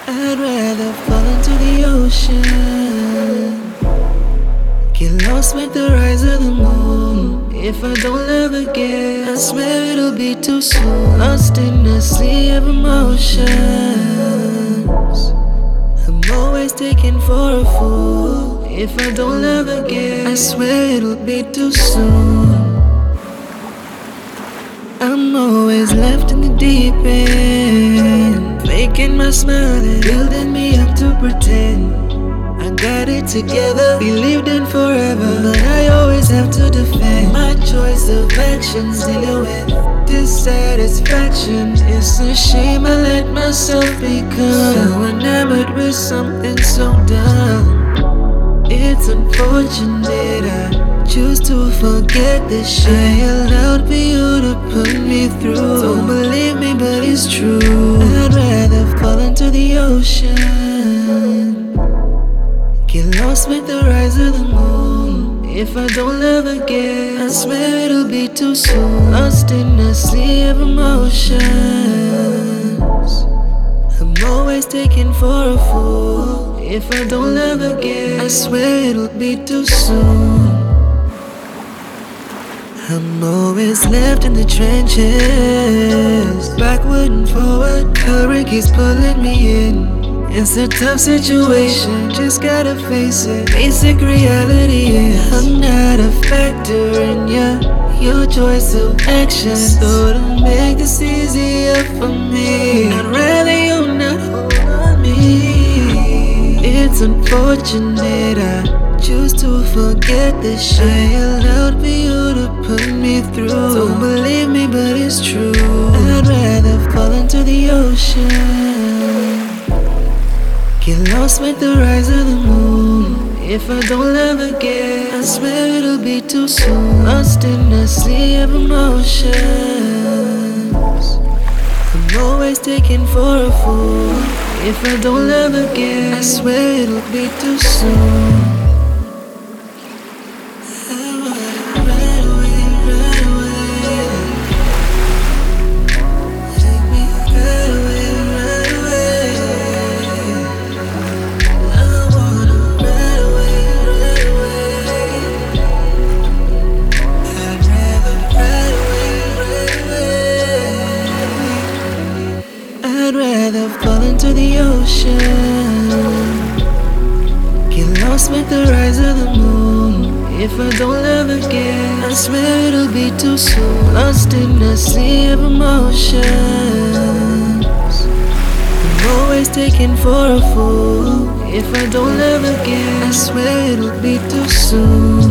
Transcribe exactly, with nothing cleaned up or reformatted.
I'd rather fall into the ocean, get lost with the rise of the moon. If I don't love again, I swear it'll be too soon. Lost in a sea of emotions, I'm always taken for a fool. If I don't love again, I swear it'll be too soon. I'm always left in the deep end, faking my smile and building me up to pretend I got it together, believed in forever, but I always have to defend my choice of actions, dealing with dissatisfaction. It's a shame I let myself become so enamored with something so dumb. It's unfortunate I choose to forget this shit I allowed for you to put me through. Don't believe me, but it's true. I'd rather fall into the ocean, get lost with the rise of the moon. If I don't love again, I swear it'll be too soon. Lost in a sea of emotions, I'm always taken for a fool. If I don't love again, I swear it'll be too soon. I'm always left in the trenches, backward and forward, current keeps pulling me in. It's a tough situation, just gotta face it. Basic reality is I'm not a factor in your, your choice of action. So to make this easier for me, I'd rather you not hold on me. It's unfortunate I choose to forget this shit I allowed for you to put me through. Don't believe me, but it's true. I'd rather fall into the ocean, get lost with the rise of the moon. If I don't love again, I swear it'll be too soon. Lost in a sea of emotions, I'm always taken for a fool. If I don't love again, I swear it'll be too soon. I'd rather fall into the ocean, get lost with the rise of the moon. If I don't love again, I swear it'll be too soon. Lost in a sea of emotions, I'm always taken for a fool. If I don't love again, I swear it'll be too soon.